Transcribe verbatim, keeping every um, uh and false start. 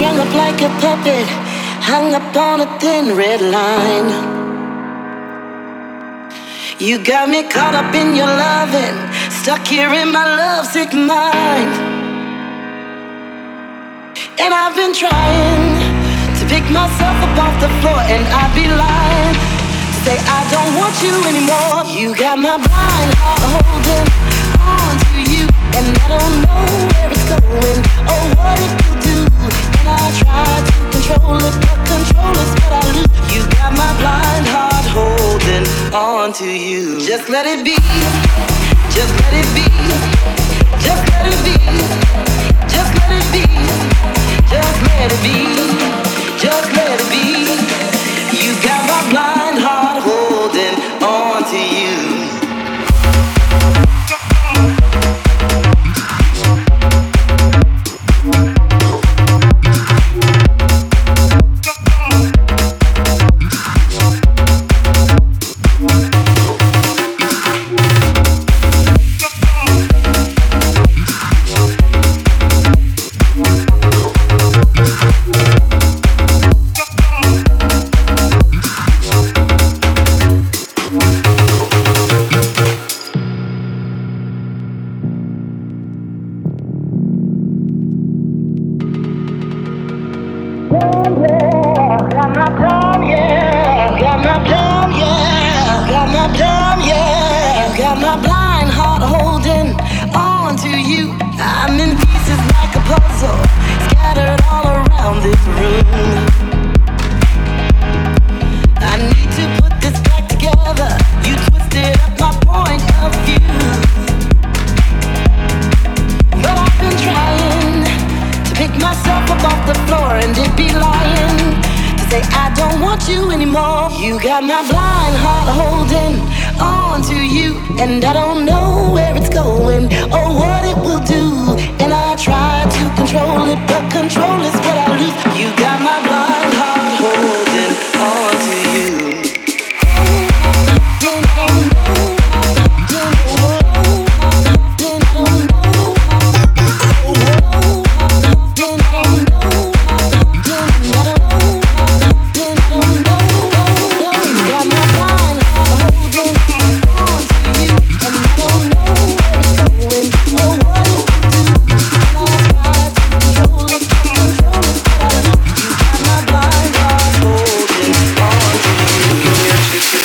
Strung up like a puppet, hung up on a thin red line. You got me caught up in your loving, stuck here in my lovesick mind. And I've been trying to pick myself up off the floor, and I'd be lying to say I don't want you anymore. You got my blind heart holding on to you, and I don't know where it's going or what it will do. And I try to control it, but control is what I lose. You got my blind heart holding on to you. Just let it be, just let it be, just let it be, just let it be, just let it be, just let it be. You got my blind heart holding on to you. You got my blind heart holding on to you, and I don't know where it's going or what it will do.